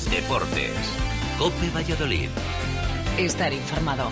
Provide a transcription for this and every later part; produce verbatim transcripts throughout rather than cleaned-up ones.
Deportes. COPE Valladolid. Estar informado.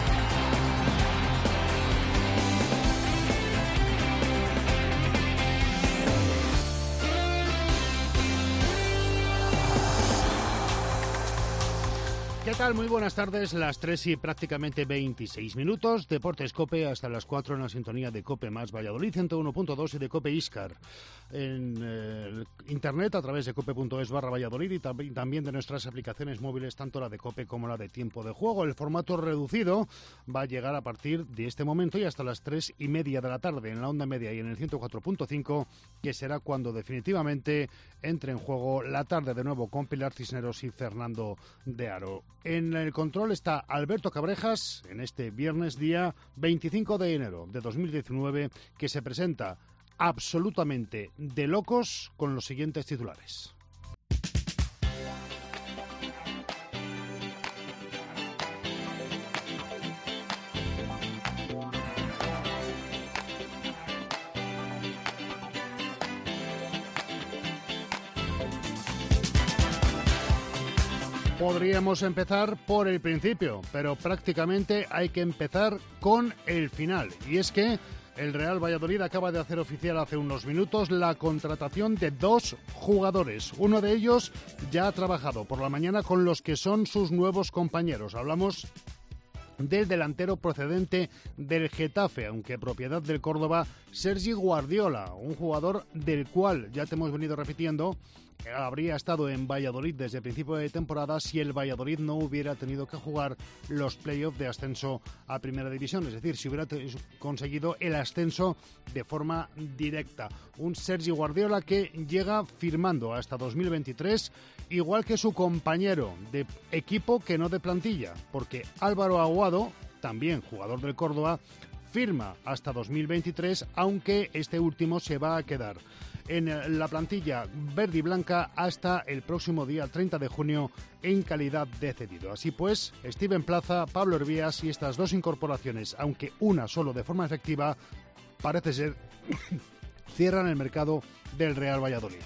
¿Qué tal? Muy buenas tardes, las tres y prácticamente veintiséis minutos. Deportes COPE hasta las cuatro en la sintonía de COPE más Valladolid, ciento uno punto dos y de COPE Iscar. En eh, internet a través de cope.es barra Valladolid y tam- también de nuestras aplicaciones móviles, tanto la de COPE como la de Tiempo de Juego. El formato reducido va a llegar a partir de este momento y hasta las tres y media de la tarde en la onda media y en el ciento cuatro punto cinco, que será cuando definitivamente entre en juego la tarde de nuevo con Pilar Cisneros y Fernando de Aro. En el control está Alberto Cabrejas en este viernes día veinticinco de enero de dos mil diecinueve, que se presenta absolutamente de locos con los siguientes titulares. Podríamos empezar por el principio, pero prácticamente hay que empezar con el final. Y es que el Real Valladolid acaba de hacer oficial hace unos minutos la contratación de dos jugadores. Uno de ellos ya ha trabajado por la mañana con los que son sus nuevos compañeros. Hablamos del delantero procedente del Getafe, aunque propiedad del Córdoba, Sergi Guardiola, un jugador del cual ya te hemos venido repitiendo habría estado en Valladolid desde el principio de temporada si el Valladolid no hubiera tenido que jugar los playoffs de ascenso a Primera División, es decir, si hubiera te- conseguido el ascenso de forma directa. Un Sergi Guardiola que llega firmando hasta dos mil veintitrés, igual que su compañero de equipo que no de plantilla, porque Álvaro Aguado, también jugador del Córdoba, firma hasta dos mil veintitrés, aunque este último se va a quedar en la plantilla verde y blanca hasta el próximo día treinta de junio en calidad de cedido. Así pues, Steven Plaza, Pablo Hervías y estas dos incorporaciones, aunque una solo de forma efectiva, parece ser cierran el mercado del Real Valladolid.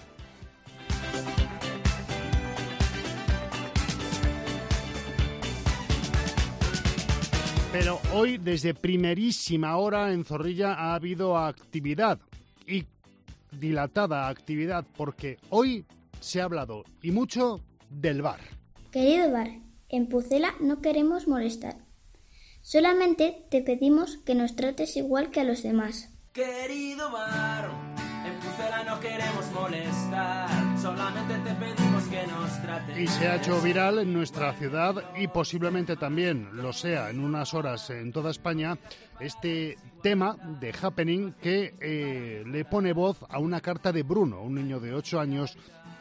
Pero hoy, desde primerísima hora en Zorrilla, ha habido actividad y dilatada actividad, porque hoy se ha hablado y mucho del V A R. Querido V A R, en Pucela no queremos molestar. Solamente te pedimos que nos trates igual que a los demás. Querido V A R, en Pucela no queremos molestar. Solamente te pedimos que nos trates. Y se ha hecho viral en nuestra ciudad y posiblemente también lo sea en unas horas en toda España este tema de Happening que eh, le pone voz a una carta de Bruno, un niño de ocho años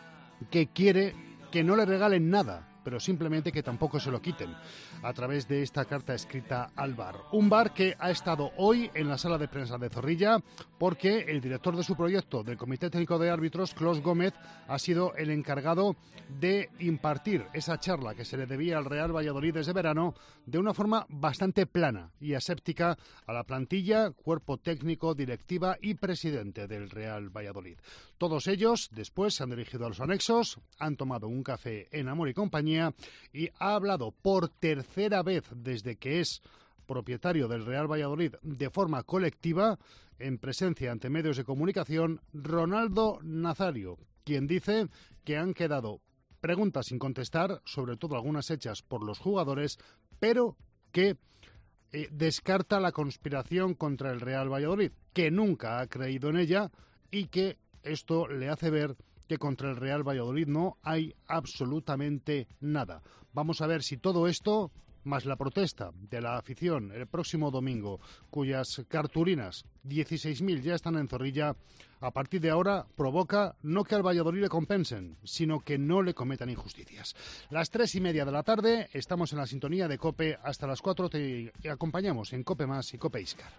que quiere que no le regalen nada, pero simplemente que tampoco se lo quiten, a través de esta carta escrita al V A R. Un V A R que ha estado hoy en la sala de prensa de Zorrilla porque el director de su proyecto del Comité Técnico de Árbitros, Clos Gómez, ha sido el encargado de impartir esa charla que se le debía al Real Valladolid desde verano de una forma bastante plana y aséptica a la plantilla, cuerpo técnico, directiva y presidente del Real Valladolid. Todos ellos después se han dirigido a los anexos, han tomado un café en Amor y Compañía y ha hablado por tercera vez desde que es propietario del Real Valladolid de forma colectiva, en presencia ante medios de comunicación, Ronaldo Nazario, quien dice que han quedado preguntas sin contestar, sobre todo algunas hechas por los jugadores, pero que eh, descarta la conspiración contra el Real Valladolid, que nunca ha creído en ella y que esto le hace ver que contra el Real Valladolid no hay absolutamente nada. Vamos a ver si todo esto, más la protesta de la afición el próximo domingo, cuyas cartulinas, dieciséis mil ya están en Zorrilla, a partir de ahora provoca no que al Valladolid le compensen, sino que no le cometan injusticias. Las tres y media de la tarde, estamos en la sintonía de COPE, hasta las cuatro te acompañamos en COPE Más y COPE Iscar.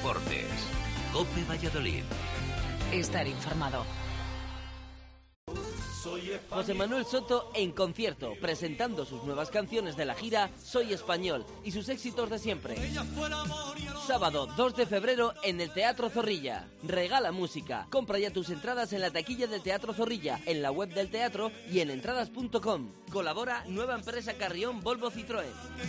Deportes. COPE Valladolid. Estar informado. José Manuel Soto en concierto, presentando sus nuevas canciones de la gira Soy Español y sus éxitos de siempre. Sábado dos de febrero en el Teatro Zorrilla. Regala música. Compra ya tus entradas en la taquilla del Teatro Zorrilla, en la web del teatro y en entradas punto com. Colabora nueva empresa Carrión Volvo Citroën.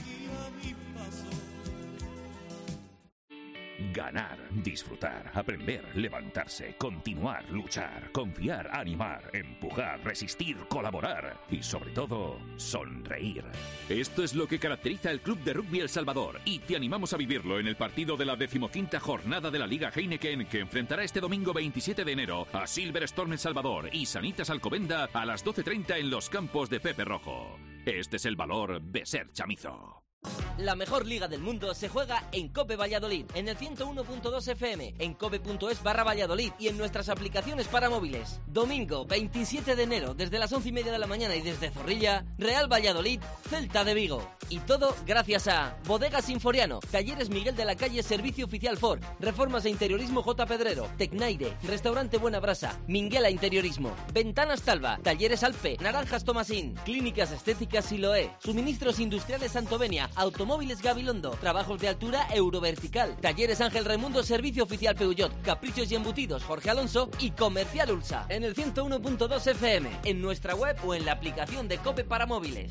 Ganar, disfrutar, aprender, levantarse, continuar, luchar, confiar, animar, empujar, resistir, colaborar y sobre todo, sonreír. Esto es lo que caracteriza el Club de Rugby El Salvador y te animamos a vivirlo en el partido de la decimoquinta jornada de la Liga Heineken, que enfrentará este domingo veintisiete de enero a Silver Storm El Salvador y Sanitas Alcobendas a las doce treinta en los campos de Pepe Rojo. Este es el valor de ser chamizo. La mejor liga del mundo se juega en COPE Valladolid, en el ciento uno punto dos F M, en cope punto es barra Valladolid y en nuestras aplicaciones para móviles. Domingo veintisiete de enero, desde las once y media de la mañana y desde Zorrilla, Real Valladolid, Celta de Vigo. Y todo gracias a Bodegas Sinforiano, Talleres Miguel de la Calle, Servicio Oficial Ford, Reformas e Interiorismo J. Pedrero, Tecnaire, Restaurante Buena Brasa, Minguela Interiorismo, Ventanas Talva, Talleres Alpe, Naranjas Tomasín, Clínicas Estéticas Siloé, Suministros Industriales Santovenia, Automóviles Gabilondo, Trabajos de Altura Eurovertical, Talleres Ángel Raimundo, Servicio Oficial Peugeot, Caprichos y Embutidos Jorge Alonso y Comercial Ulsa. En el ciento uno punto dos F M, en nuestra web o en la aplicación de COPE para móviles.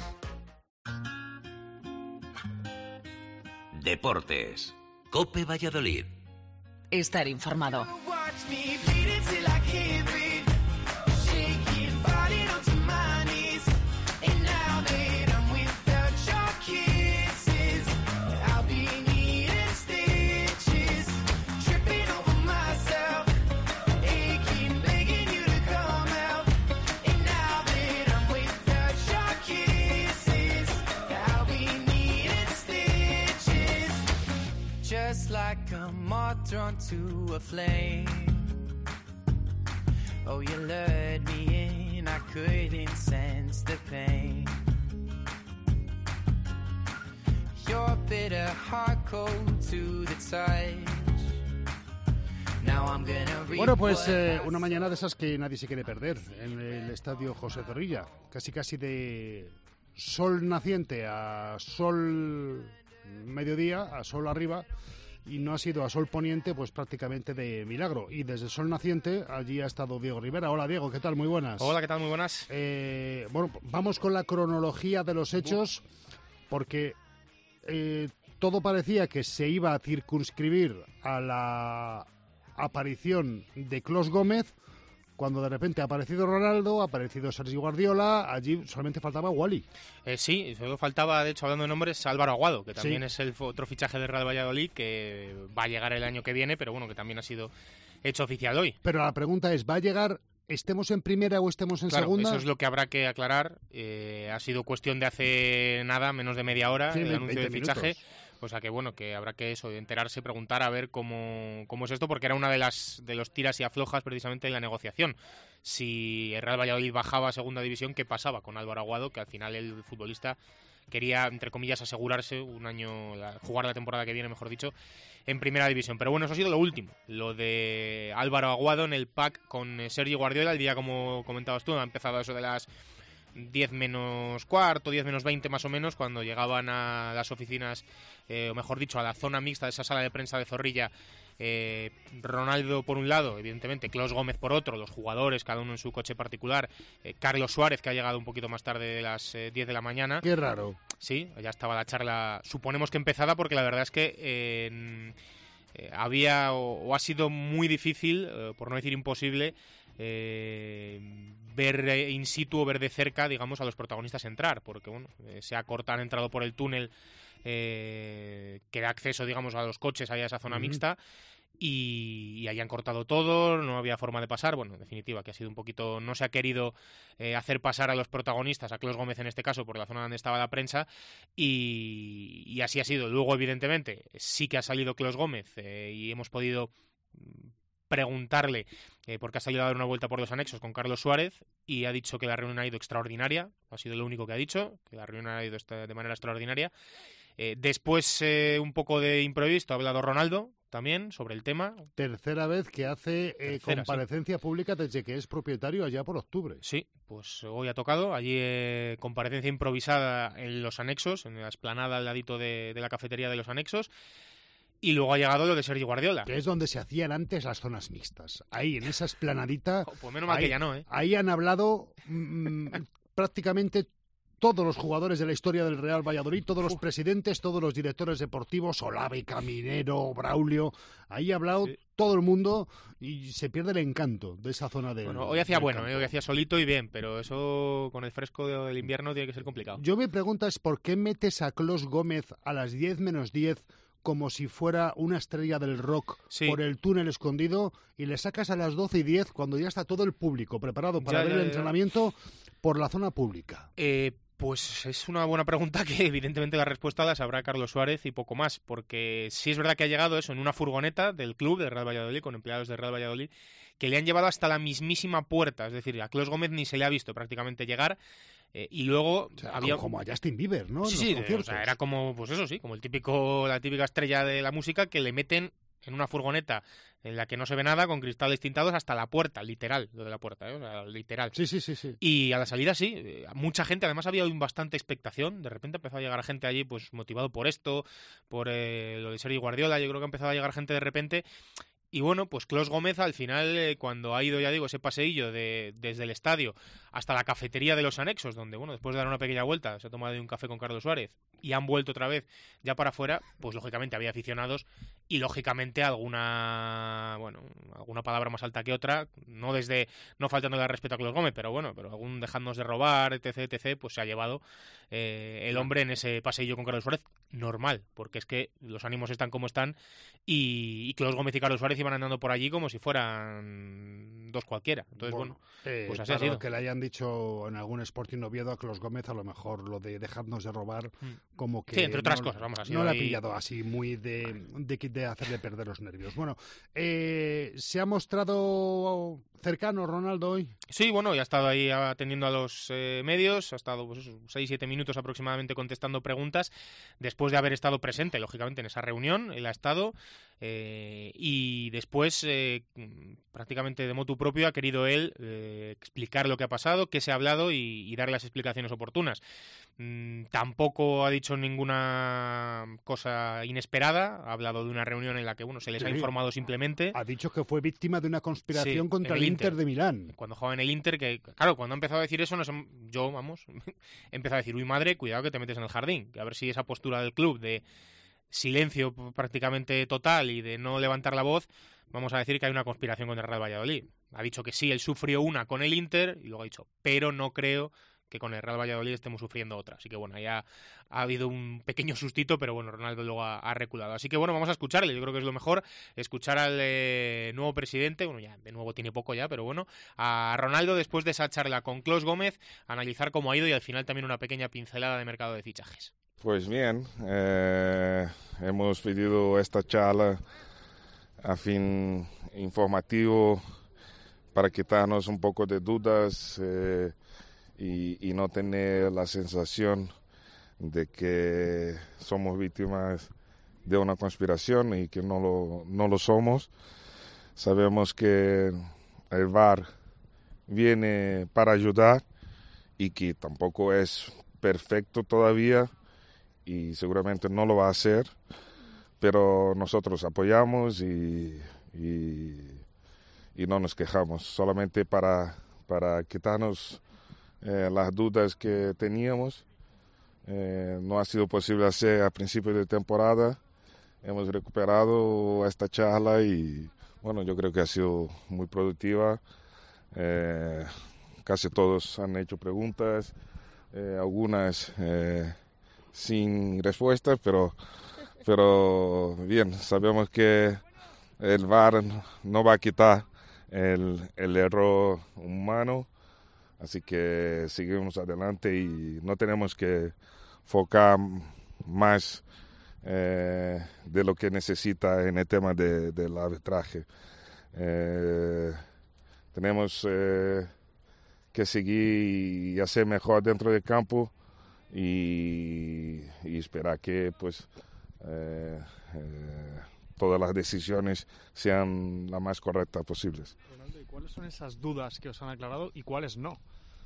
Deportes. COPE Valladolid. Estar informado. Just like a moth drawn to a flame. Oh, you lured me in, I couldn't sense the pain. Your bitter heart cold to the touch. Now I'm gonna reap. Bueno, pues eh, una mañana de esas que nadie se quiere perder en el estadio José Zorrilla. Casi casi de sol naciente a sol mediodía, a sol arriba, y no ha sido a sol poniente, pues prácticamente de milagro. Y desde sol naciente allí ha estado Diego Rivera. Hola Diego, ¿qué tal? Muy buenas. Hola, ¿qué tal? Muy buenas. Eh, bueno, vamos con la cronología de los hechos, porque eh, todo parecía que se iba a circunscribir a la aparición de Clos Gómez, cuando de repente ha aparecido Ronaldo, ha aparecido Sergi Guardiola, allí solamente faltaba Wally. Eh, sí, solo faltaba, de hecho, hablando de nombres, Álvaro Aguado, que también Sí. es el otro fichaje de Real Valladolid, que va a llegar el año que viene, pero bueno, que también ha sido hecho oficial hoy. Pero la pregunta es, ¿va a llegar, estemos en primera o estemos en Claro, segunda? eso es lo que habrá que aclarar. Eh, ha sido cuestión de hace nada, menos de media hora, Sí, el veinte anuncio del fichaje. minutos. O sea que bueno, que habrá que eso, enterarse, preguntar a ver cómo, cómo es esto, porque era una de las de los tiras y aflojas precisamente en la negociación. Si el Real Valladolid bajaba a segunda división, ¿qué pasaba con Álvaro Aguado? Que al final el futbolista quería, entre comillas, asegurarse un año, la, jugar la temporada que viene, mejor dicho, en primera división. Pero bueno, eso ha sido lo último, lo de Álvaro Aguado en el pack con Sergi Guardiola. El día, como comentabas tú, ha empezado eso de las diez menos cuarto, diez menos veinte más o menos, cuando llegaban a las oficinas, eh, o mejor dicho, a la zona mixta de esa sala de prensa de Zorrilla, eh, Ronaldo por un lado, evidentemente, Clos Gómez por otro, los jugadores, cada uno en su coche particular, eh, Carlos Suárez, que ha llegado un poquito más tarde de las eh, diez de la mañana. Qué raro. Sí, ya estaba la charla, suponemos que empezada, porque la verdad es que eh, eh, había o, o ha sido muy difícil, eh, por no decir imposible, eh, ver in situ o ver de cerca, digamos, a los protagonistas entrar, porque bueno, eh, se ha cortado, han entrado por el túnel eh, que da acceso, digamos, a los coches allá a esa zona uh-huh. mixta, y, y ahí han cortado todo, no había forma de pasar. Bueno, en definitiva, que ha sido un poquito, no se ha querido eh, hacer pasar a los protagonistas, a Clos Gómez en este caso, por la zona donde estaba la prensa, y, y así ha sido. Luego, evidentemente, sí que ha salido Clos Gómez eh, y hemos podido preguntarle, eh, porque ha salido a dar una vuelta por los anexos con Carlos Suárez, y ha dicho que la reunión ha ido extraordinaria. Ha sido lo único que ha dicho, que la reunión ha ido de manera extraordinaria. Eh, después, eh, un poco de imprevisto, ha hablado Ronaldo, también sobre el tema. Tercera vez que hace eh, Tercera, comparecencia sí. pública desde que es propietario allá por octubre. Sí, pues hoy ha tocado. Allí eh, comparecencia improvisada en los anexos, en la explanada al ladito de, de la cafetería de los anexos. Y luego ha llegado lo de Sergi Guardiola. Que es donde se hacían antes las zonas mixtas. Ahí, en esa esplanadita... Oh, pues menos mal ahí, que ya no, ¿eh? Ahí han hablado mmm, prácticamente todos los jugadores de la historia del Real Valladolid, todos los presidentes, todos los directores deportivos, Olave, Caminero, Braulio. Ahí ha hablado sí. todo el mundo y se pierde el encanto de esa zona de. Bueno, hoy hacía bueno, eh, hoy hacía solito y bien, pero eso con el fresco del invierno tiene que ser complicado. Yo mi pregunta es, ¿por qué metes a Clos Gómez a las diez menos diez como si fuera una estrella del rock sí. por el túnel escondido y le sacas a las doce y diez cuando ya está todo el público preparado para ya, ver ya, el entrenamiento ya. por la zona pública? Eh, pues es una buena pregunta que evidentemente la respuesta la sabrá Carlos Suárez y poco más, porque sí es verdad que ha llegado eso en una furgoneta del club de Real Valladolid, con empleados de Real Valladolid, que le han llevado hasta la mismísima puerta, es decir, a Clos Gómez ni se le ha visto prácticamente llegar. Eh, y luego o sea, había como a Justin Bieber, ¿no? Sí, sí, de, o sea, era como, pues eso sí, como el típico, la típica estrella de la música que le meten en una furgoneta en la que no se ve nada, con cristales tintados hasta la puerta, literal, lo de la puerta, ¿eh? O sea, literal. Sí, sí, sí, sí. Y a la salida sí, mucha gente, además había bastante expectación, de repente empezó a llegar gente allí, pues motivado por esto, por eh, lo de Sergi Guardiola, yo creo que empezó a llegar gente de repente. Y bueno, pues Clos Gómez al final, eh, cuando ha ido, ya digo, ese paseillo de, desde el estadio hasta la cafetería de los anexos, donde, bueno, después de dar una pequeña vuelta, se ha tomado un café con Carlos Suárez y han vuelto otra vez ya para afuera, pues lógicamente había aficionados y lógicamente alguna, bueno, alguna palabra más alta que otra, no desde, no faltándole al respeto a Clos Gómez, pero bueno, pero algún dejadnos de robar, etc, etc, pues se ha llevado eh, el hombre en ese paseillo con Carlos Suárez, normal, porque es que los ánimos están como están y, y Clos Gómez y Carlos Suárez iban andando por allí como si fueran dos cualquiera. Entonces, bueno, bueno eh, pues así claro, ha sido. Que le hayan dicho en algún Sporting Oviedo a Clos Gómez, a lo mejor lo de dejarnos de robar, mm. como que... Sí, entre otras no, cosas, vamos, así. No le ha pillado así muy de, de, de hacerle perder los nervios. Bueno, eh, ¿se ha mostrado cercano Ronaldo hoy? Sí, bueno, ya ha estado ahí atendiendo a los eh, medios, ha estado pues, seis siete minutos aproximadamente contestando preguntas, después de haber estado presente, lógicamente, en esa reunión, él ha estado, eh, y después, eh, prácticamente de motu propio, ha querido él eh, explicar lo que ha pasado, qué se ha hablado y, y dar las explicaciones oportunas. Mm, tampoco ha dicho ninguna cosa inesperada, ha hablado de una reunión en la que bueno se les sí. ha informado simplemente. Ha dicho que fue víctima de una conspiración sí, contra el Inter. Inter de Milán. Cuando jugaba en el Inter, que claro, cuando ha empezado a decir eso, nos, yo, vamos, he empezado a decir, uy madre, cuidado que te metes en el jardín, que a ver si esa postura del club de silencio prácticamente total y de no levantar la voz, vamos a decir que hay una conspiración contra el Real Valladolid. Ha dicho que sí, él sufrió una con el Inter y luego ha dicho, pero no creo que con el Real Valladolid estemos sufriendo otra. Así que bueno, ya ha habido un pequeño sustito, pero bueno, Ronaldo luego ha, ha reculado. Así que bueno, vamos a escucharle. Yo creo que es lo mejor, escuchar al eh, nuevo presidente, bueno, ya de nuevo tiene poco ya, pero bueno, a Ronaldo después de esa charla con Clos Gómez, analizar cómo ha ido y al final también una pequeña pincelada de mercado de fichajes. Pues bien, eh, hemos pedido esta charla a fin informativo para quitarnos un poco de dudas eh, y, y no tener la sensación de que somos víctimas de una conspiración y que no lo, no lo somos. Sabemos que el V A R viene para ayudar y que tampoco es perfecto todavía y seguramente no lo va a hacer, pero nosotros apoyamos y, y, y no nos quejamos, solamente para, para quitarnos eh, las dudas que teníamos. Eh, no ha sido posible hacer a principio de temporada, hemos recuperado esta charla y bueno, yo creo que ha sido muy productiva. Eh, casi todos han hecho preguntas, eh, algunas eh, sin respuestas, pero, pero bien, sabemos que el V A R no va a quitar el, el error humano, así que seguimos adelante y no tenemos que enfocar más eh, de lo que necesita en el tema de, del arbitraje. Eh, tenemos eh, que seguir y hacer mejor dentro del campo y, y esperar que pues eh, eh, todas las decisiones sean las más correctas posibles. Ronaldo, ¿y cuáles son esas dudas que os han aclarado y cuáles no?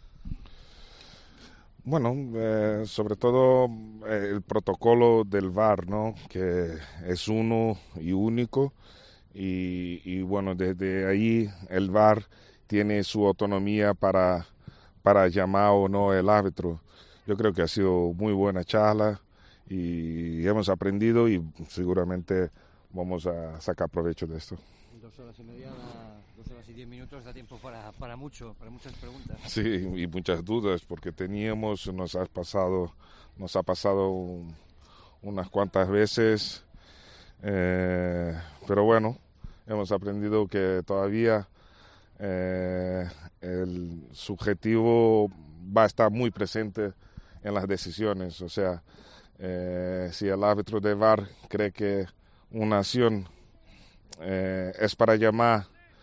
Bueno, eh, sobre todo eh, el protocolo del V A R, ¿no? Que es uno y único, y, y bueno, desde ahí el V A R tiene su autonomía para, para llamar o no el árbitro. Yo creo que ha sido muy buena charla y hemos aprendido y seguramente vamos a sacar provecho de esto. Dos horas y media, dos horas y diez minutos, da tiempo para, para mucho, para muchas preguntas. Sí, y muchas dudas, porque teníamos, nos ha pasado, nos ha pasado un, unas cuantas veces, eh, pero bueno, hemos aprendido que todavía eh, el subjetivo va a estar muy presente en las decisiones. O sea, eh, si el árbitro de V A R cree que una acción eh, es para llamar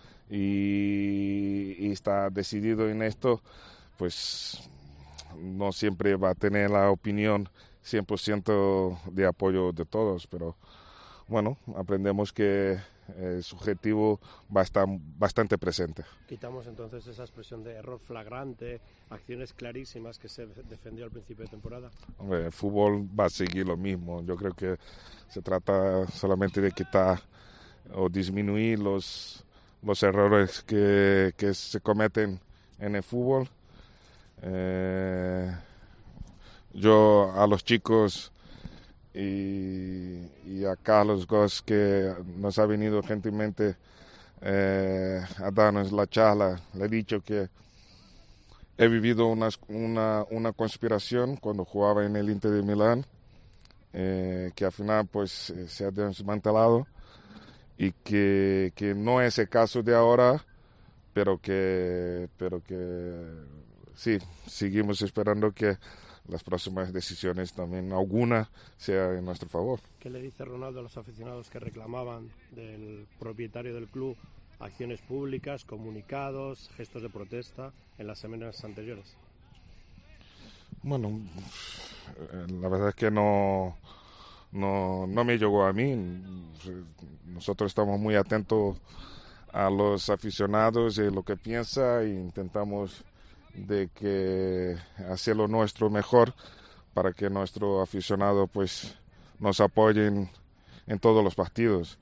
y, y está decidido en esto, pues no siempre va a tener la opinión cien por ciento de apoyo de todos, pero bueno, aprendemos que el subjetivo va a estar bastante presente. Quitamos entonces esa expresión de error flagrante, acciones clarísimas que se defendió al principio de temporada. Hombre, el fútbol va a seguir lo mismo. Yo creo que se trata solamente de quitar o disminuir los, los errores que, que se cometen en el fútbol. Eh, yo a los chicos y, y a Carlos Goss, que nos ha venido gentilmente eh, a darnos la charla, le he dicho que he vivido una, una, una conspiración cuando jugaba en el Inter de Milán, eh, que al final pues se ha desmantelado, y que, que no es el caso de ahora, pero que, pero que sí, seguimos esperando que las próximas decisiones también, alguna, sea en nuestro favor. ¿Qué le dice Ronaldo a los aficionados que reclamaban del propietario del club acciones públicas, comunicados, gestos de protesta en las semanas anteriores? Bueno, la verdad es que no, no, no me llegó a mí. Nosotros estamos muy atentos a los aficionados y lo que piensan, e intentamos de que hacer lo nuestro mejor para que nuestro aficionado pues nos apoyen en todos los partidos,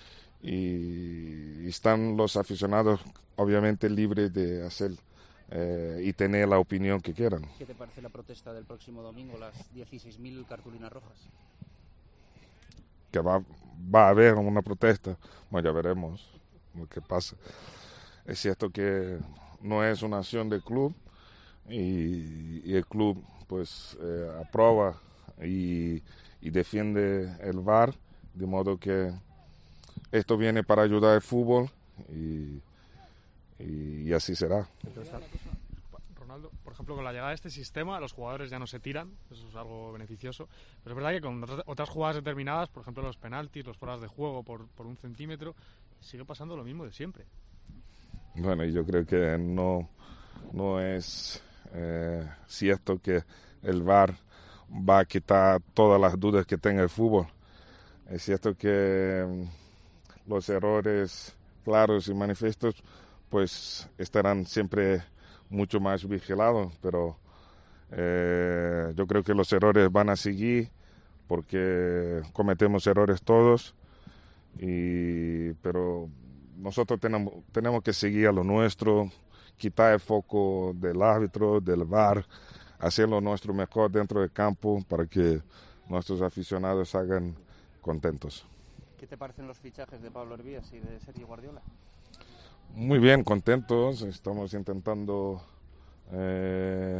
y están los aficionados obviamente libres de hacer eh, y tener la opinión que quieran. ¿Qué te parece la protesta del próximo domingo, las dieciséis mil cartulinas rojas? Que va, va a haber una protesta, bueno, ya veremos lo que pasa. Es cierto que no es una acción del club, y, y el club pues eh, aprueba y, y defiende el V A R, de modo que esto viene para ayudar al fútbol, y, y, y así será. Ronaldo, por ejemplo, con la llegada de este sistema los jugadores ya no se tiran, eso es algo beneficioso, pero es verdad que con otras, otras jugadas determinadas, por ejemplo los penaltis, los fueras de juego por, por un centímetro, sigue pasando lo mismo de siempre. Bueno, yo creo que no, no es eh, cierto que el V A R va a quitar todas las dudas que tenga el fútbol. Es cierto que mm, los errores claros y manifiestos pues estarán siempre mucho más vigilados, pero eh, yo creo que los errores van a seguir porque cometemos errores todos, y pero nosotros tenemos, tenemos que seguir a lo nuestro, quitar el foco del árbitro, del V A R, hacer lo nuestro mejor dentro del campo para que nuestros aficionados salgan contentos. ¿Qué te parecen los fichajes de Pablo Hervías y de Sergio Guardiola? Muy bien, contentos. Estamos intentando eh,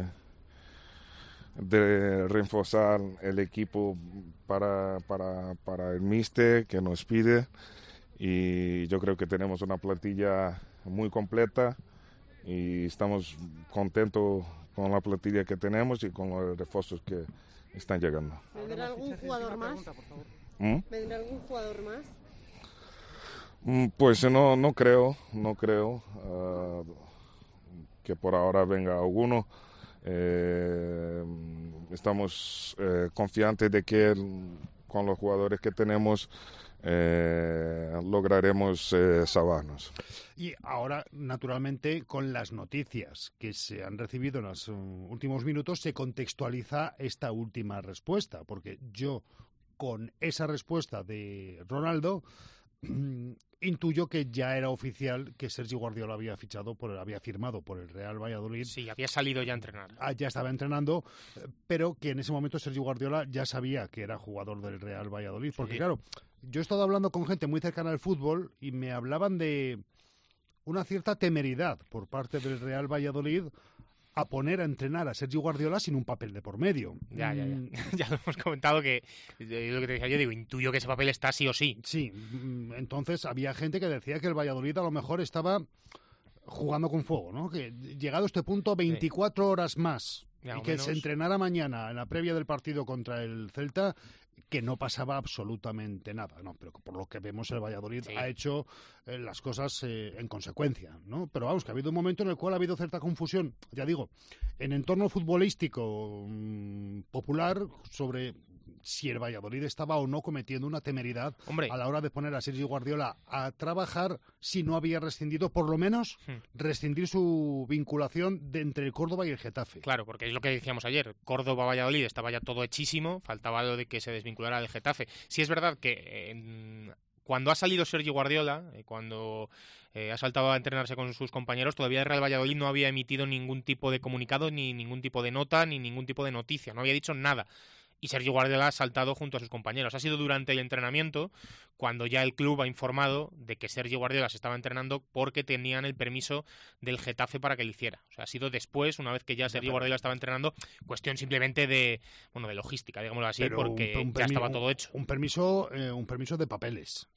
de reforzar el equipo para, para, para el míster que nos pide, y yo creo que tenemos una plantilla muy completa y estamos contentos con la plantilla que tenemos y con los refuerzos que están llegando. ¿Vendrá algún jugador más? ¿Mm? ¿Vendrá algún jugador más? Pues no, no creo, no creo uh, que por ahora venga alguno. Eh, estamos eh, confiantes de que el, con los jugadores que tenemos eh, lograremos eh, salvarnos. Y ahora, naturalmente, con las noticias que se han recibido en los uh, últimos minutos, se contextualiza esta última respuesta, porque yo, con esa respuesta de Ronaldo, intuyo que ya era oficial que Sergi Guardiola había fichado, por había firmado por el Real Valladolid. Sí, había salido ya a entrenar. Ah, ya estaba entrenando, pero que en ese momento Sergi Guardiola ya sabía que era jugador del Real Valladolid. Porque sí. claro, yo he estado hablando con gente muy cercana al fútbol y me hablaban de una cierta temeridad por parte del Real Valladolid a poner a entrenar a Sergi Guardiola sin un papel de por medio. Ya, ya, ya. Ya lo hemos comentado que, eh, lo que te decía yo, digo, intuyo que ese papel está sí o sí. Sí, entonces había gente que decía que el Valladolid a lo mejor estaba jugando con fuego, ¿no? Que llegado a este punto, veinticuatro sí. horas más ya, y que menos... se entrenara mañana en la previa del partido contra el Celta, que no pasaba absolutamente nada, ¿no? Pero por lo que vemos el Valladolid sí. ha hecho eh, las cosas eh, en consecuencia, ¿no? Pero vamos, que ha habido un momento en el cual ha habido cierta confusión, ya digo, en entorno futbolístico mmm, popular sobre si el Valladolid estaba o no cometiendo una temeridad Hombre. a la hora de poner a Sergi Guardiola a trabajar si no había rescindido, por lo menos, hmm. rescindir su vinculación de entre el Córdoba y el Getafe. Claro, porque es lo que decíamos ayer, Córdoba-Valladolid estaba ya todo hechísimo, faltaba lo de que se desvinculara del Getafe. Sí es verdad que eh, cuando ha salido Sergi Guardiola, eh, cuando eh, ha saltado a entrenarse con sus compañeros, todavía el Real Valladolid no había emitido ningún tipo de comunicado, ni ningún tipo de nota, ni ningún tipo de noticia, no había dicho nada. Y Sergi Guardiola ha saltado junto a sus compañeros. Ha sido durante el entrenamiento cuando ya el club ha informado de que Sergi Guardiola se estaba entrenando porque tenían el permiso del Getafe para que lo hiciera. O sea, ha sido después, una vez que ya Sergi Guardiola estaba entrenando, cuestión simplemente de, bueno, de logística, digámoslo así, Pero porque un, un ya estaba todo hecho. Un permiso, eh, un permiso de papeles.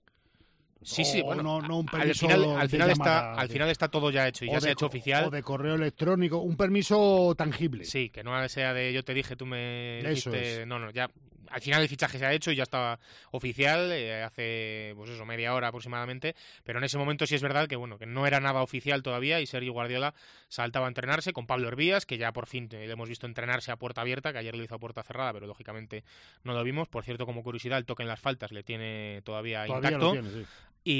Sí, sí, bueno, no, no un al final, al final está, al final está todo ya hecho y ya se ha hecho oficial. O de correo electrónico, un permiso tangible. Sí, que no sea de yo te dije, tú me Eso dijiste, es. no, no, ya al final el fichaje se ha hecho y ya estaba oficial eh, hace, pues eso, media hora aproximadamente, pero en ese momento sí es verdad que bueno, que no era nada oficial todavía y Sergi Guardiola saltaba a entrenarse con Pablo Hervías, que ya por fin le hemos visto entrenarse a puerta abierta, que ayer lo hizo a puerta cerrada, pero lógicamente no lo vimos. Por cierto, como curiosidad, el toque en las faltas le tiene todavía, todavía intacto. Lo tiene, sí.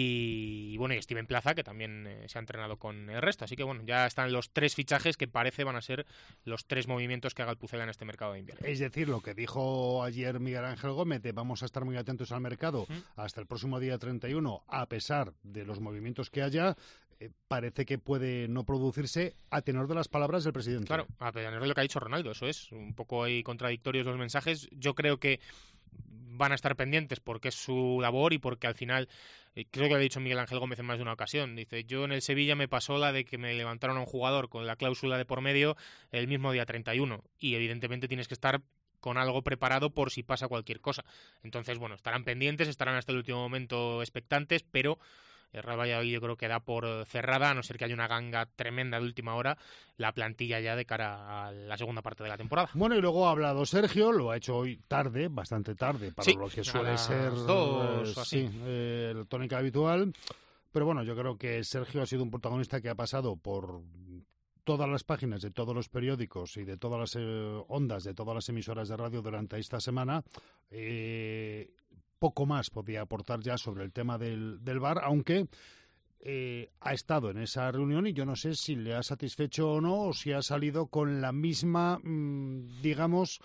Y bueno, y Steven Plaza, que también eh, se ha entrenado con el resto. Así que bueno, ya están los tres fichajes que parece van a ser los tres movimientos que haga el Pucela en este mercado de invierno. Es decir, lo que dijo ayer Miguel Ángel Gómez, de vamos a estar muy atentos al mercado ¿Mm? hasta el próximo día treinta y uno, a pesar de los movimientos que haya, eh, parece que puede no producirse a tenor de las palabras del presidente. Claro, a tenor de lo que ha dicho Ronaldo, eso es. Un poco ahí contradictorios los mensajes. Yo creo que van a estar pendientes porque es su labor y porque al final, eh, creo que lo ha dicho Miguel Ángel Gómez en más de una ocasión, dice, yo en el Sevilla me pasó la de que me levantaron a un jugador con la cláusula de por medio el mismo día treinta y uno y evidentemente tienes que estar con algo preparado por si pasa cualquier cosa. Entonces, bueno, estarán pendientes, estarán hasta el último momento expectantes, pero el Real Valladolid yo creo que da por cerrada, a no ser que haya una ganga tremenda de última hora, la plantilla ya de cara a la segunda parte de la temporada. Bueno, y luego ha hablado Sergio, lo ha hecho hoy tarde, bastante tarde, para sí, lo que suele a ser dos, eh, así. Sí, eh, la tónica habitual. Pero bueno, yo creo que Sergio ha sido un protagonista que ha pasado por todas las páginas de todos los periódicos y de todas las eh, ondas de todas las emisoras de radio durante esta semana. Eh, poco más podía aportar ya sobre el tema del, del V A R, aunque eh, ha estado en esa reunión y yo no sé si le ha satisfecho o no, o si ha salido con la misma, mmm, digamos,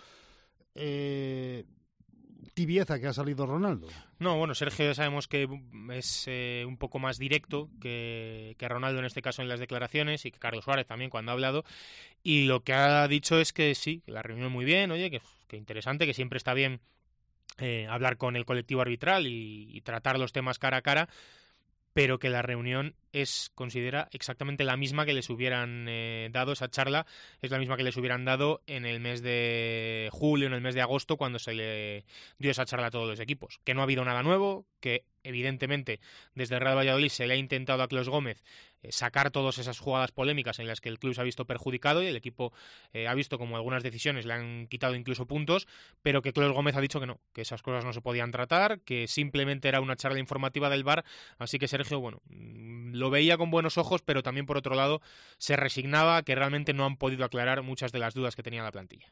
eh, tibieza que ha salido Ronaldo. No, bueno, Sergio ya sabemos que es eh, un poco más directo que, que Ronaldo en este caso en las declaraciones y que Carlos Suárez también cuando ha hablado, y lo que ha dicho es que sí, la reunión muy bien, oye, que, que interesante, que siempre está bien Eh, hablar con el colectivo arbitral y, y tratar los temas cara a cara, pero que la reunión es, considera, exactamente la misma que les hubieran eh, dado, esa charla es la misma que les hubieran dado en el mes de julio, en el mes de agosto, cuando se le dio esa charla a todos los equipos. Que no ha habido nada nuevo, que evidentemente desde el Real Valladolid se le ha intentado a Clos Gómez eh, sacar todas esas jugadas polémicas en las que el club se ha visto perjudicado y el equipo eh, ha visto como algunas decisiones le han quitado incluso puntos, pero que Clos Gómez ha dicho que no, que esas cosas no se podían tratar, que simplemente era una charla informativa del V A R, así que Sergio, bueno, lo veía con buenos ojos, pero también por otro lado se resignaba que realmente no han podido aclarar muchas de las dudas que tenía la plantilla.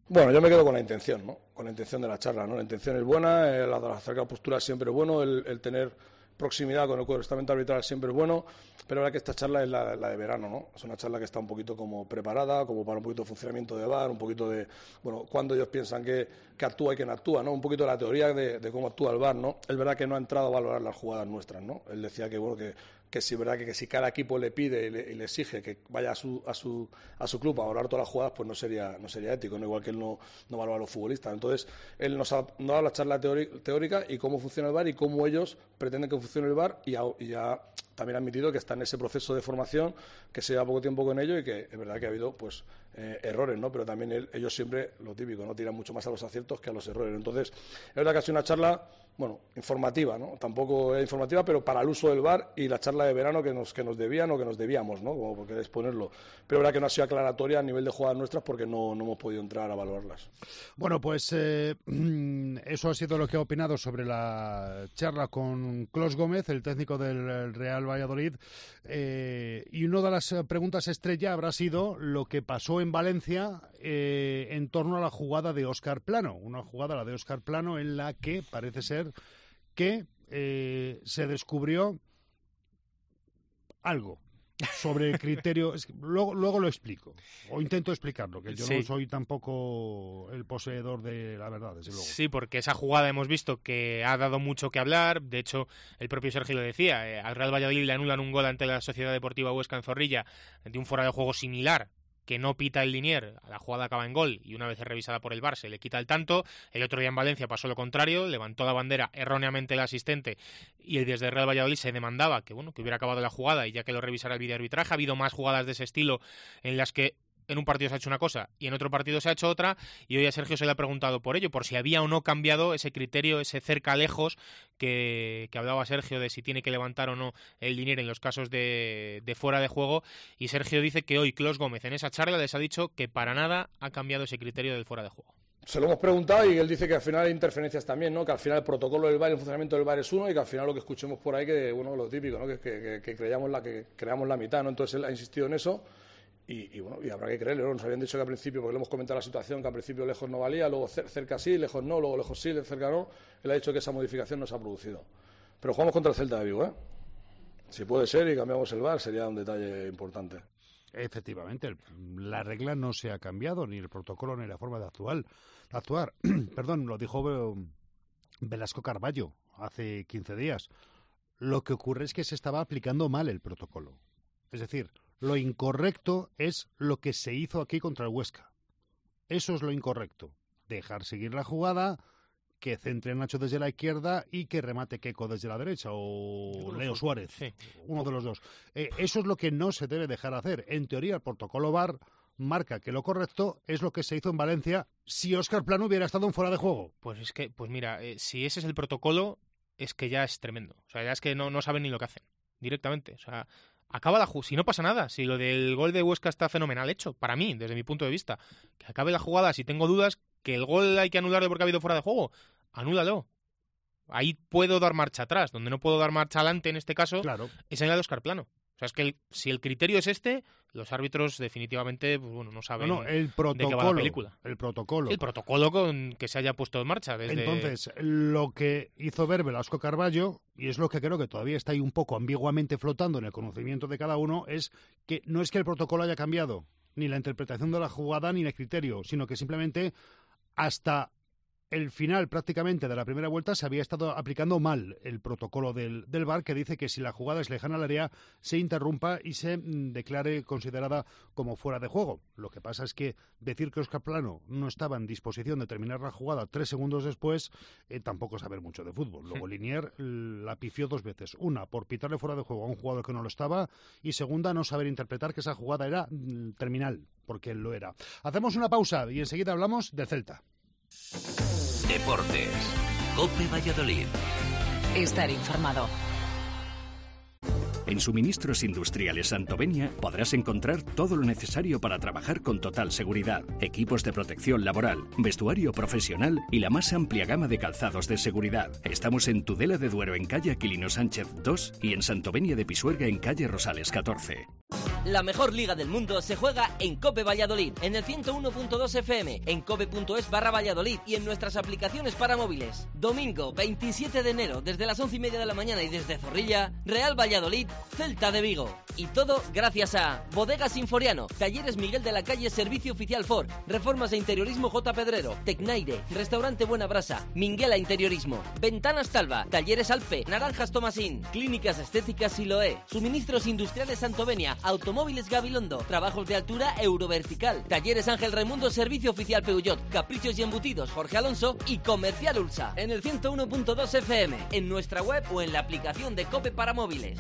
Bueno, yo me quedo con la intención, ¿no? Con la intención de la charla, ¿no? La intención es buena, el acercar posturas siempre es bueno, el, el tener proximidad con el cuerpo estamento arbitral siempre es bueno, pero la verdad que esta charla es la, la de verano, ¿no? Es una charla que está un poquito como preparada, como para un poquito de funcionamiento de V A R, un poquito de, bueno, cuando ellos piensan que, que actúa y quién actúa, ¿no? Un poquito de la teoría de, de cómo actúa el V A R, ¿no? Es verdad que no ha entrado a valorar las jugadas nuestras, ¿no? Él decía que, bueno, que que si verdad que, que si cada equipo le pide y le, y le exige que vaya a su a su a su club a valorar todas las jugadas, pues no sería no sería ético, no igual que él no, no valora a los futbolistas. Entonces él nos ha, nos ha dado la charla teórica, teórica y cómo funciona el V A R y cómo ellos pretenden que funcione el V A R, y ya, y ya también ha admitido que está en ese proceso de formación, que se lleva poco tiempo con ello y que es verdad que ha habido pues eh, errores, ¿no? Pero también él, ellos siempre, lo típico, no tiran mucho más a los aciertos que a los errores. Entonces es verdad que ha sido una charla, bueno, informativa, ¿no? Tampoco es informativa, pero para el uso del V A R y la charla de verano que nos que nos debían o que nos debíamos, ¿no? Como por queréis ponerlo. Pero es verdad que no ha sido aclaratoria a nivel de jugadas nuestras porque no, no hemos podido entrar a valorarlas. Bueno, pues eh, eso ha sido lo que ha opinado sobre la charla con Clos Gómez, el técnico del Real Valladolid. Eh, y una de las preguntas estrella habrá sido lo que pasó en Valencia eh, en torno a la jugada de Óscar Plano. Una jugada, la de Óscar Plano, en la que parece ser que eh, se descubrió algo sobre el criterio. Es que luego, luego lo explico, o intento explicarlo, que yo sí. no soy tampoco el poseedor de la verdad, desde luego. Sí, porque esa jugada hemos visto que ha dado mucho que hablar. De hecho, el propio Sergio lo decía, eh, al Real Valladolid le anulan un gol ante la Sociedad Deportiva Huesca en Zorrilla de un fuera de juego similar que no pita el Linier, la jugada acaba en gol y una vez revisada por el V A R se le quita el tanto. El otro día en Valencia pasó lo contrario, levantó la bandera erróneamente el asistente y desde el Real Valladolid se demandaba que bueno que hubiera acabado la jugada y ya que lo revisara el videoarbitraje. Ha habido más jugadas de ese estilo en las que en un partido se ha hecho una cosa y en otro partido se ha hecho otra, y hoy a Sergio se le ha preguntado por ello, por si había o no cambiado ese criterio, ese cerca-lejos que, que hablaba Sergio de si tiene que levantar o no el Linier en los casos de, de fuera de juego, y Sergio dice que hoy Clos Gómez en esa charla les ha dicho que para nada ha cambiado ese criterio del fuera de juego. Se lo hemos preguntado y él dice que al final hay interferencias también, ¿no? Que al final el protocolo del V A R, el funcionamiento del V A R es uno, y que al final lo que escuchemos por ahí, que bueno, lo típico, ¿no? Que, que, que, que creamos la que creamos la mitad, ¿no? Entonces él ha insistido en eso. Y, y bueno, y habrá que creerle, ¿no? Nos habían dicho que al principio, porque le hemos comentado la situación, que al principio lejos no valía, luego cerca sí, lejos no, luego lejos sí, cerca no. Él ha dicho que esa modificación no se ha producido. Pero jugamos contra el Celta de Vigo, ¿eh? Si puede ser y cambiamos el V A R, sería un detalle importante. Efectivamente, la regla no se ha cambiado, ni el protocolo ni la forma de actuar. actuar. Perdón, lo dijo Velasco Carballo hace quince días. Lo que ocurre es que se estaba aplicando mal el protocolo. Es decir, lo incorrecto es lo que se hizo aquí contra el Huesca. Eso es lo incorrecto. Dejar seguir la jugada, que centre Nacho desde la izquierda y que remate Keco desde la derecha, o Leo Suárez, sí. Uno de los dos. Eh, eso es lo que no se debe dejar hacer. En teoría, el protocolo V A R marca que lo correcto es lo que se hizo en Valencia si Óscar Plano hubiera estado en fuera de juego. Pues es que, pues mira, eh, si ese es el protocolo, es que ya es tremendo. O sea, ya es que no, no saben ni lo que hacen, directamente. O sea, acaba la jugada, si no pasa nada, si lo del gol de Huesca está fenomenal hecho, para mí, desde mi punto de vista, que acabe la jugada, si tengo dudas, que el gol hay que anularlo porque ha habido fuera de juego, anúlalo. Ahí puedo dar marcha atrás, donde no puedo dar marcha adelante en este caso, claro, es en el de Óscar Plano. O sea, es que el, si el criterio es este, los árbitros definitivamente pues, bueno, no saben no, no, el protocolo, de qué va la película. El protocolo. El protocolo con que se haya puesto en marcha. Desde... Entonces, lo que hizo ver Velasco Carballo, y es lo que creo que todavía está ahí un poco ambiguamente flotando en el conocimiento de cada uno, es que no es que el protocolo haya cambiado, ni la interpretación de la jugada, ni el criterio, sino que simplemente hasta el final prácticamente de la primera vuelta se había estado aplicando mal el protocolo del, del V A R, que dice que si la jugada es lejana al área se interrumpa y se mm, declare considerada como fuera de juego. Lo que pasa es que decir que Óscar Plano no estaba en disposición de terminar la jugada tres segundos después eh, tampoco es saber mucho de fútbol. Luego Linier la pifió dos veces. Una, por pitarle fuera de juego a un jugador que no lo estaba, y segunda, no saber interpretar que esa jugada era mm, terminal, porque él lo era. Hacemos una pausa y enseguida hablamos del Celta. Deportes. COPE Valladolid. Estar informado. En Suministros Industriales Santovenia podrás encontrar todo lo necesario para trabajar con total seguridad. Equipos de protección laboral, vestuario profesional y la más amplia gama de calzados de seguridad. Estamos en Tudela de Duero en calle Aquilino Sánchez dos y en Santovenia de Pisuerga en calle Rosales catorce. La mejor liga del mundo se juega en Cope Valladolid, en el ciento uno punto dos F M, en cope.es barra Valladolid y en nuestras aplicaciones para móviles. Domingo veintisiete de enero, desde las once y media de la mañana y desde Zorrilla, Real Valladolid, Celta de Vigo. Y todo gracias a Bodegas Sinforiano, Talleres Miguel de la Calle, Servicio Oficial Ford, Reformas e Interiorismo J. Pedrero, Tecnaire, Restaurante Buena Brasa, Minguela Interiorismo, Ventanas Talva, Talleres Alpe, Naranjas Tomasín, Clínicas Estéticas Siloé, Suministros Industriales Santovenia, Automóviles Gabilondo, Trabajos de Altura Eurovertical, Talleres Ángel Raimundo, Servicio Oficial Peugeot, Caprichos y Embutidos Jorge Alonso y Comercial Ulsa. En el ciento uno punto dos F M, en nuestra web o en la aplicación de Cope para móviles.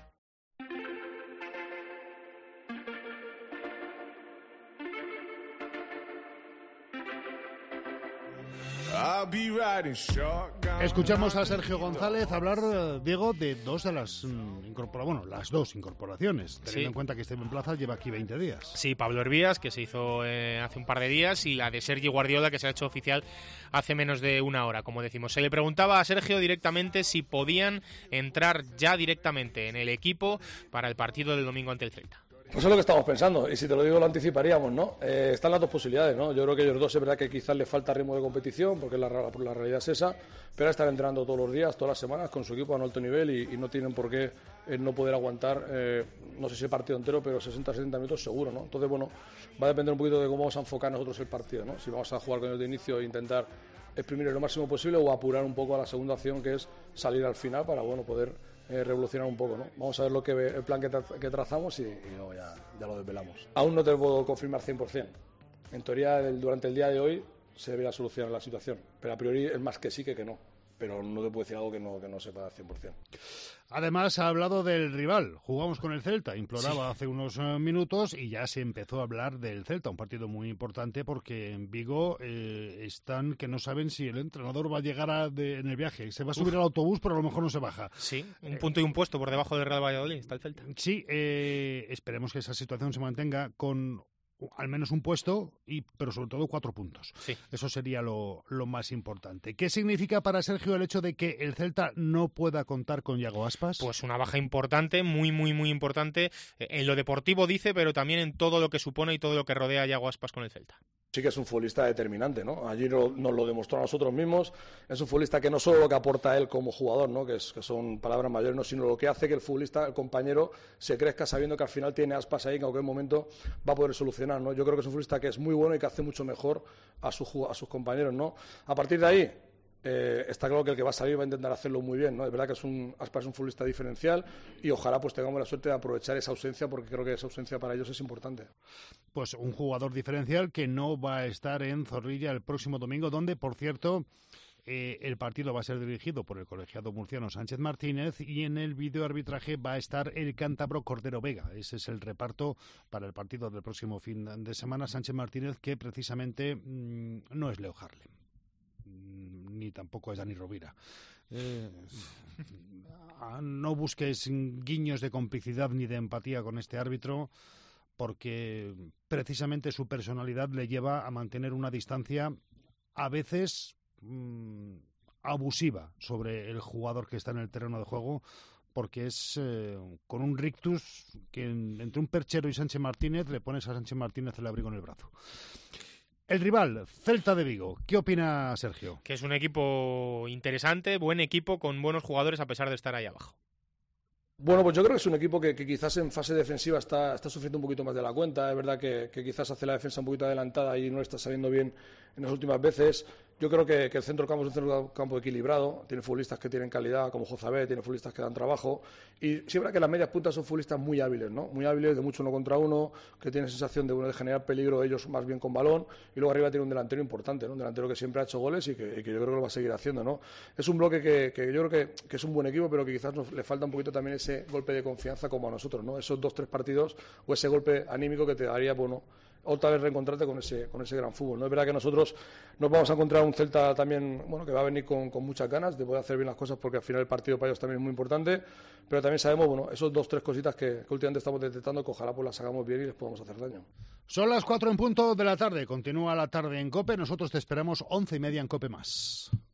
Escuchamos a Sergio González hablar, Diego, de dos de las mm, incorpora- bueno, las dos incorporaciones, teniendo Sí. en cuenta que Esteban Plaza lleva aquí veinte días. Sí, Pablo Hervías, que se hizo eh, hace un par de días, y la de Sergi Guardiola, que se ha hecho oficial hace menos de una hora, como decimos. Se le preguntaba a Sergio directamente si podían entrar ya directamente en el equipo para el partido del domingo ante el Celta. Pues es lo que estamos pensando, y si te lo digo lo anticiparíamos, ¿no? Eh, están las dos posibilidades, ¿no? Yo creo que ellos dos es verdad que quizás les falta ritmo de competición, porque la, la realidad es esa, pero están entrenando todos los días, todas las semanas, con su equipo a un alto nivel y, y no tienen por qué eh, no poder aguantar, eh, no sé si el partido entero, pero sesenta a setenta minutos seguro, ¿no? Entonces, bueno, va a depender un poquito de cómo vamos a enfocar nosotros el partido, ¿no? Si vamos a jugar con ellos de inicio e intentar exprimir lo máximo posible o apurar un poco a la segunda acción, que es salir al final para, bueno, poder Eh, revolucionar un poco, ¿no? Vamos a ver lo que el plan que, tra que trazamos y, y luego ya, ya lo desvelamos. Aún no te puedo confirmar cien por cien. En teoría, el, durante el día de hoy se debería solucionar la situación, pero a priori es más que sí que que no. Pero no te puedo decir algo que no, que no sepa cien por cien. Además, ha hablado del rival. Jugamos con el Celta, imploraba Sí. hace unos uh, minutos y ya se empezó a hablar del Celta, un partido muy importante porque en Vigo eh, están que no saben si el entrenador va a llegar a de, en el viaje. Se va a subir Uf. al autobús, pero a lo mejor no se baja. Sí, un punto y un puesto por debajo del Real Valladolid está el Celta. Sí, eh, esperemos que esa situación se mantenga con al menos un puesto, y pero sobre todo cuatro puntos. Sí. Eso sería lo, lo más importante. ¿Qué significa para Sergio el hecho de que el Celta no pueda contar con Yago Aspas? Pues una baja importante, muy, muy, muy importante. En lo deportivo dice, pero también en todo lo que supone y todo lo que rodea a Yago Aspas con el Celta. Sí que es un futbolista determinante, ¿no? Allí lo, nos lo demostró a nosotros mismos. Es un futbolista que no solo lo que aporta él como jugador, ¿no? Que, es, que son palabras mayores, no, sino lo que hace que el futbolista, el compañero, se crezca sabiendo que al final tiene Aspas ahí, que en cualquier momento va a poder solucionar, ¿no? Yo creo que es un futbolista que es muy bueno y que hace mucho mejor a, su, a sus compañeros, ¿no? A partir de ahí, Eh, está claro que el que va a salir va a intentar hacerlo muy bien, ¿no? Es verdad que es un, Aspas es un futbolista diferencial y ojalá pues tengamos la suerte de aprovechar esa ausencia, porque creo que esa ausencia para ellos es importante. Pues un jugador diferencial que no va a estar en Zorrilla el próximo domingo, donde, por cierto, eh, el partido va a ser dirigido por el colegiado murciano Sánchez Martínez y en el videoarbitraje va a estar el cántabro Cordero Vega. Ese es el reparto para el partido del próximo fin de semana. Sánchez Martínez, que precisamente mmm, no es Leo Harlem, ni tampoco es Dani Rovira. Eh, no busques guiños de complicidad ni de empatía con este árbitro, porque precisamente su personalidad le lleva a mantener una distancia a veces mmm, abusiva sobre el jugador que está en el terreno de juego, porque es eh, con un rictus que en, entre un perchero y Sánchez Martínez le pones a Sánchez Martínez el abrigo en el brazo. El rival, Celta de Vigo. ¿Qué opina Sergio? Que es un equipo interesante, buen equipo, con buenos jugadores a pesar de estar ahí abajo. Bueno, pues yo creo que es un equipo que, que quizás en fase defensiva está, está sufriendo un poquito más de la cuenta. Es verdad que, que quizás hace la defensa un poquito adelantada y no está saliendo bien en las últimas veces. Yo creo que, que el centro del campo es un centro del campo equilibrado. Tiene futbolistas que tienen calidad, como Jozabé, tiene futbolistas que dan trabajo. Y siempre que las medias puntas son futbolistas muy hábiles, ¿no? Muy hábiles, de mucho uno contra uno, que tienen sensación de, bueno, de generar peligro ellos más bien con balón. Y luego arriba tiene un delantero importante, ¿no? Un delantero que siempre ha hecho goles y que, y que yo creo que lo va a seguir haciendo, ¿no? Es un bloque que, que yo creo que, que es un buen equipo, pero que quizás nos, le falta un poquito también ese golpe de confianza como a nosotros, ¿no? Esos dos, tres partidos o ese golpe anímico que te daría, bueno, otra vez reencontrarte con ese, con ese gran fútbol, ¿no? Es verdad que nosotros nos vamos a encontrar un Celta también, bueno, que va a venir con, con muchas ganas de poder hacer bien las cosas, porque al final el partido para ellos también es muy importante, pero también sabemos, bueno, esos dos, tres cositas que, que últimamente estamos detectando, que ojalá pues las hagamos bien y les podamos hacer daño. Son las cuatro en punto de la tarde, continúa la tarde en COPE, nosotros te esperamos once y media en COPE más.